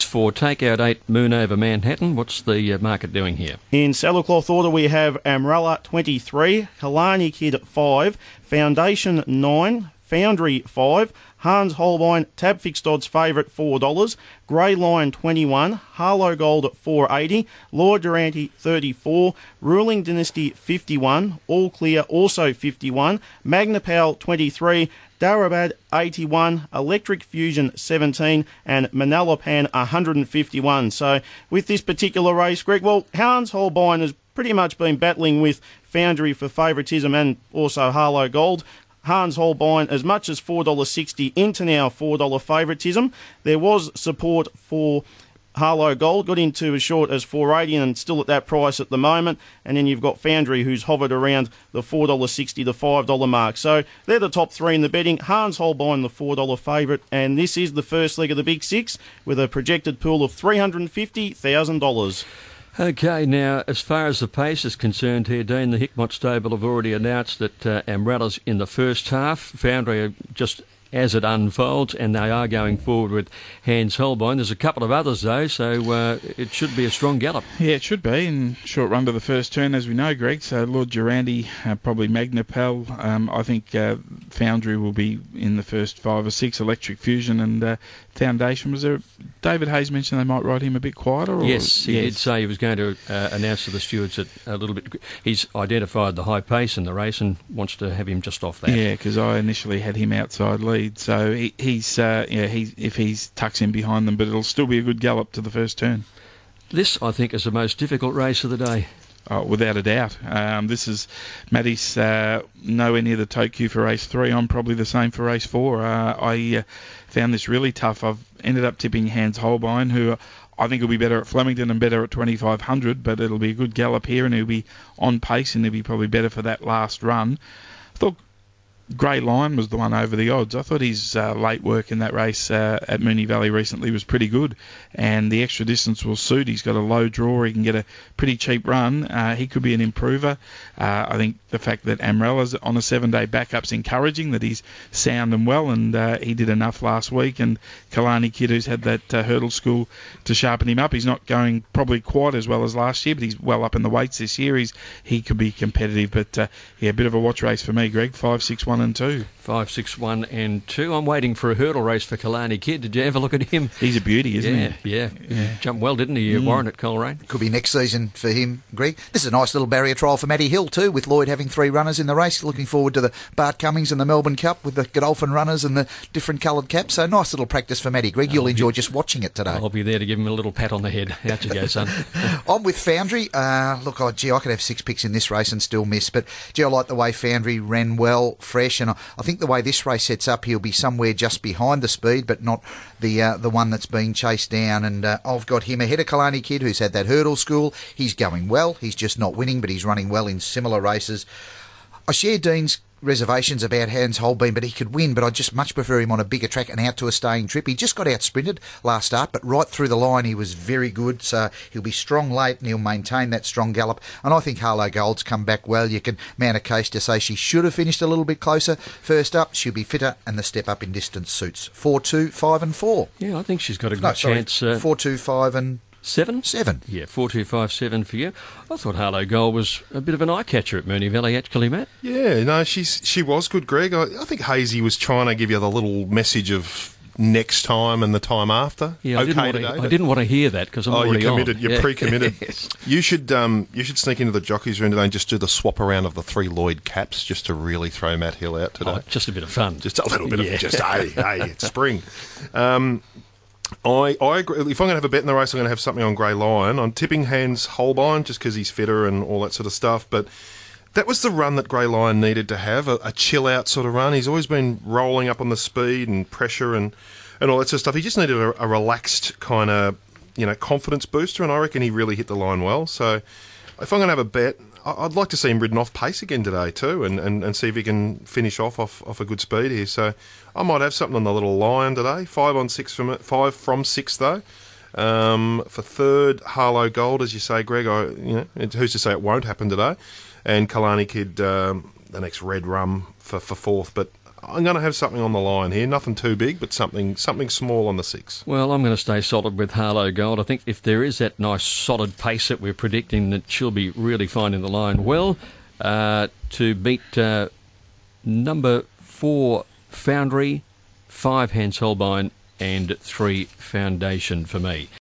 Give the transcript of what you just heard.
for Takeout 8 Moon over Manhattan. What's the market doing here? In saddlecloth order, we have Amrella 23, Kalani Kid 5, Foundation 9, Foundry 5, Hans Holbein, Tab Fixed Odds favourite $4, Grey Lion 21, Harlow Gold at $4.80, Lord Durante 34, Ruling Dynasty 51, All Clear also 51, Magna Pal 23, Darabad 81, Electric Fusion 17, and Manalapan 151. So with this particular race, Greg, well, Hans Holbein has pretty much been battling with Foundry for favouritism and also Harlow Gold. Hans Holbein as much as $4.60 into now $4 favouritism. There was support for Harlow Gold, got into as short as $4.80 and still at that price at the moment. And then you've got Foundry, who's hovered around the $4.60 to $5 mark. So they're the top three in the betting. Hans Holbein, the $4 favourite. And this is the first leg of the Big Six with a projected pool of $350,000. Okay, now, as far as the pace is concerned here, Dean, the Hickmott stable have already announced that Amrella's in the first half. Foundry are just as it unfolds, and they are going forward with Hans Holbein. There's a couple of others, though, so it should be a strong gallop. Yeah, it should be, in short run to the first turn, as we know, Greg. So Lord Durante, probably Magna Pal. I think Foundry will be in the first 5 or 6, Electric Fusion and Foundation. Was there, David Hayes mentioned they might ride him a bit quieter? Or? Yes, he did say he was going to announce to the stewards that a little bit. He's identified the high pace in the race and wants to have him just off that. Yeah, because I initially had him outside lead, so if he's tucks in behind them, but it'll still be a good gallop to the first turn. This, I think, is the most difficult race of the day. Oh, without a doubt. This is Matty's nowhere near the tote queue for race 3. I'm probably the same for race 4. I found this really tough. I've ended up tipping Hans Holbein, who I think will be better at Flemington and better at 2,500, but it'll be a good gallop here, and he'll be on pace, and he'll be probably better for that last run. I thought Grey Lion was the one over the odds. I thought his late work in that race at Moonee Valley recently was pretty good, and the extra distance will suit. He's got a low draw. He can get a pretty cheap run. He could be an improver. I think the fact that Amrella's on a 7-day backup's encouraging, that he's sound and well, and he did enough last week. And Kalani Kid, who's had that hurdle school to sharpen him up, he's not going probably quite as well as last year, but he's well up in the weights this year. He could be competitive, but a bit of a watch race for me, Greg. 5, 6, 1 and 2. 5, 6, 1 and 2. I'm waiting for a hurdle race for Kalani Kid. Did you ever look at him? He's a beauty, isn't he? Yeah. Jumped well, didn't he, Warren at Coleraine? Could be next season for him, Greg. This is a nice little barrier trial for Matty Hill too, with Lloyd having 3 runners in the race. Looking forward to the Bart Cummings and the Melbourne Cup with the Godolphin runners and the different coloured caps. So nice little practice for Matty. Greg, you'll enjoy just watching it today. I'll be there to give him a little pat on the head. Out you go, son. I'm with Foundry. I could have 6 picks in this race and still miss, but I like the way Foundry ran well, fresh, and I think the way this race sets up, he'll be somewhere just behind the speed, but not the one that's being chased down. And I've got him ahead of Kalani Kid, who's had that hurdle school. He's going well. He's just not winning, but he's running well in similar races. I share Dean's reservations about Hans Holbein, but he could win, but I'd just much prefer him on a bigger track and out to a staying trip. He just got out sprinted last start, but right through the line he was very good, so he'll be strong late and he'll maintain that strong gallop. And I think Harlow Gold's come back well. You can mount a case to say she should have finished a little bit closer. First up, she'll be fitter, and the step up in distance suits. 4, 2, 5 and 4. Yeah, I think she's got a good chance. 4, 2, 5 and 7? 7. Yeah, 4, 2, 5, 7 for you. I thought Harlow Gold was a bit of an eye-catcher at Moonee Valley, actually, Matt. Yeah, no, she was good, Greg. I think Hazy was trying to give you the little message of next time and the time after. Yeah, I didn't want to hear that because I'm already you're committed. on. You're pre-committed. Yes. You should sneak into the jockeys room today and just do the swap around of the 3 Lloyd caps just to really throw Matt Hill out today. Oh, just a bit of fun. Just a little bit of hey, it's spring. I agree. If I'm going to have a bet in the race, I'm going to have something on Grey Lion. I'm tipping Hans Holbein just because he's fitter and all that sort of stuff. But that was the run that Grey Lion needed to have, a chill-out sort of run. He's always been rolling up on the speed and pressure and all that sort of stuff. He just needed a relaxed kind of, confidence booster, and I reckon he really hit the line well. So if I'm going to have a bet, I'd like to see him ridden off pace again today too, and see if he can finish off a good speed here. So I might have something on the little Lion today. 5 from 6 though. For third, Harlow Gold, as you say, Greg. Who's to say it won't happen today? And Kalani Kid, the next Red Rum for fourth. But I'm going to have something on the line here. Nothing too big, but something small on the 6. Well, I'm going to stay solid with Harlow Gold. I think if there is that nice solid pace that we're predicting, that she'll be really finding the line well to beat number 4 Foundry, 5 Hans Holbein and 3 Foundation for me.